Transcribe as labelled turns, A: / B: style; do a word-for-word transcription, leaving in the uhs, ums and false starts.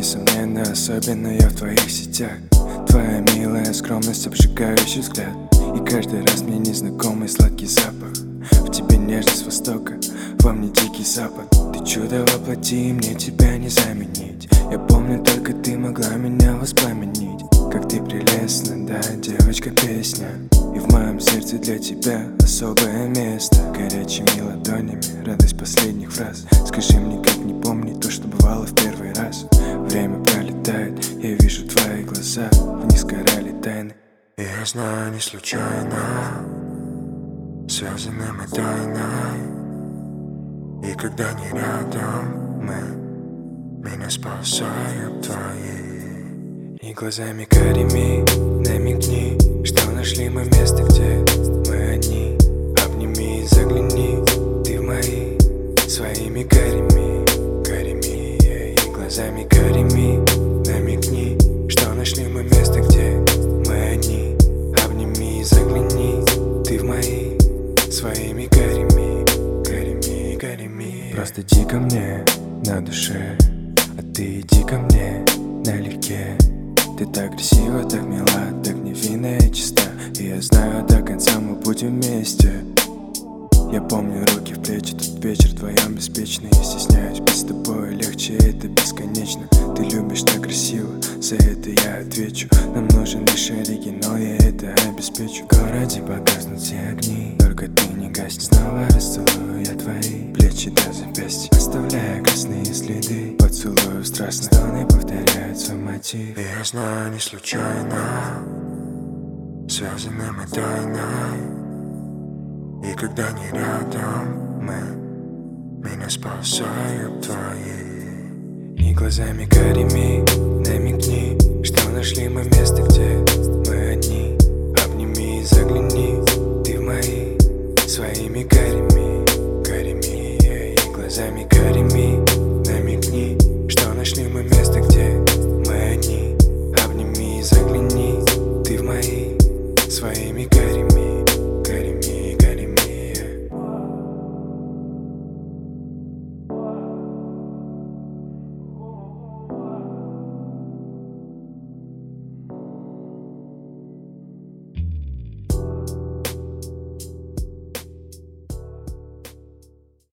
A: несомненно, особенно я в твоих сетях. Твоя милая скромность, обжигающий взгляд, и каждый раз мне незнакомый сладкий запах. В тебе нежность востока, во мне дикий запад. Ты чудо воплоти, мне тебя не заменить. Я помню, только ты могла меня воспламенить. Как ты прелестна, да, девочка-песня. И в моем сердце для тебя особое место. Горячими ладонями, радость последних фраз. Скажи мне, как не помнить то, что бывало в первый раз. Время пролетает, я вижу твои глаза, вниз сгорали тайны.
B: И я знаю, не случайно связаны мы тайной. И когда не рядом мы, меня спасают твои.
A: И глазами карими намекни, что нашли мы место, где мы одни. Обними и загляни ты в мои, своими карими, карими. И глазами карими намекни, что нашли мы место, где мы одни. Обними и загляни ты в мои, своими карими, карими, карими. Просто иди ко мне на душе, а ты иди ко мне налегке. Ты так красива, так мила, так невинна и чиста. И я знаю, до конца мы будем вместе. Я помню руки в плечи, тот вечер вдвоем беспечный. Я стесняюсь быть с тобой, легче, это бесконечно. Ты любишь так красиво, за это я отвечу. Нам нужен лишь оригинал, я это обеспечу. В городе погаснут все огни, только ты не гасни. Снова расцелую я твои плечи до запястья, оставляя красные следы поцелуев страстных. Стоны повторяют свой мотив.
B: И я знаю, не случайно связаны мы тайной. И когда не рядом мы, меня спасают твои.
A: И глазами карими намекни, что нашли мы место, где мы одни. Обними и загляни ты в мои, своими карими, карими. И глазами карими